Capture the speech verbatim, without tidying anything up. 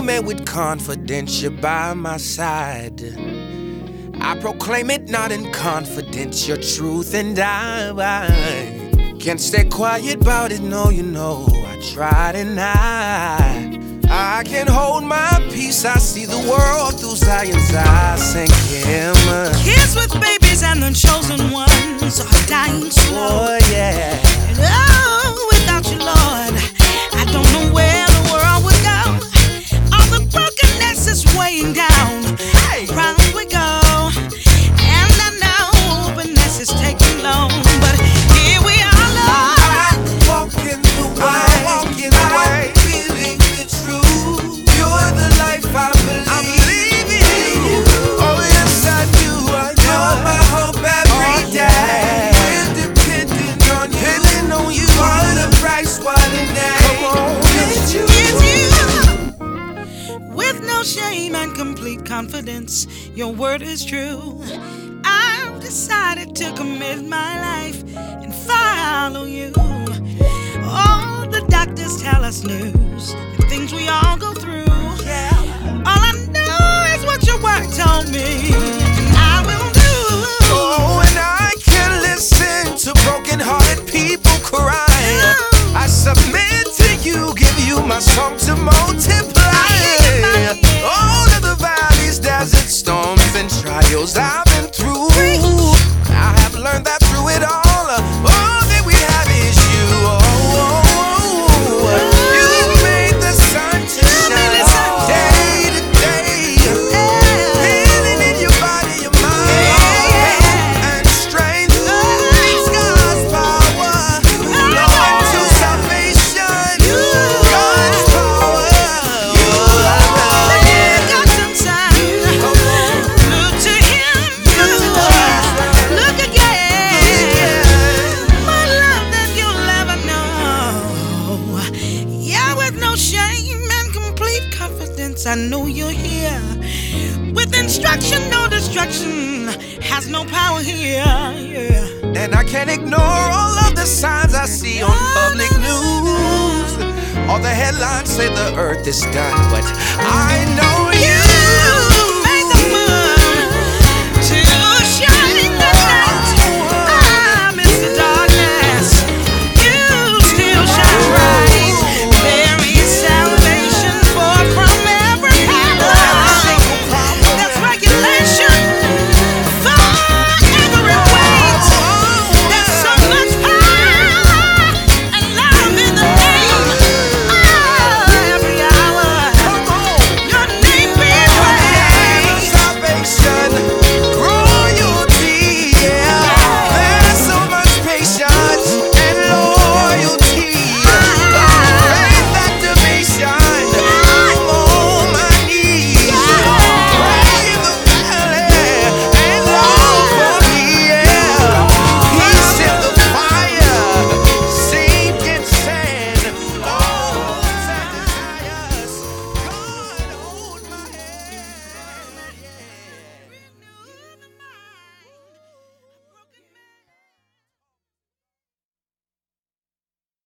name, and with confidence you're by my side. I proclaim it not in confidence, your truth, and I, I can't stay quiet about it, no, you know I tried and I I can't hold my peace, I see the world through Zion's eyes. Sing him. Kids with babies and the chosen ones are dying slow. Oh yeah. And oh, without you, Lord, I don't know where the world would go. All the brokenness is weighing down. Hey. Round we go. And I know openness is taking long, but here we are, Lord. I'm walking the way, I'm walking the way, feeling the truth. You're the life I believe. I'm believing in you. Oh yes, I do. I know. You're my hope every day. Independent on you, depending on you. What a price, what a name. Come on, it's you. It's you. With no shame and complete confidence, your word is true. I've decided to commit my life and follow you. All the doctors tell us news, the things we all go through. Yeah. All I know is what your word told me, and I will do. Oh, and I can listen to broken-hearted people crying. I submit to you, give you my song to multiply. All of the valleys, deserts, storms, and trials I've been through. I have learned that through it all, all that we have is you. Oh, oh, oh. You made the sun to shine day to day. Healing in your body, your mind, and strength. God's power, Lord, to salvation. God's power. I know you're here. With instruction, no destruction has no power here. Yeah. And I can't ignore all of the signs I see on public news. All the headlines say the earth is done, but I know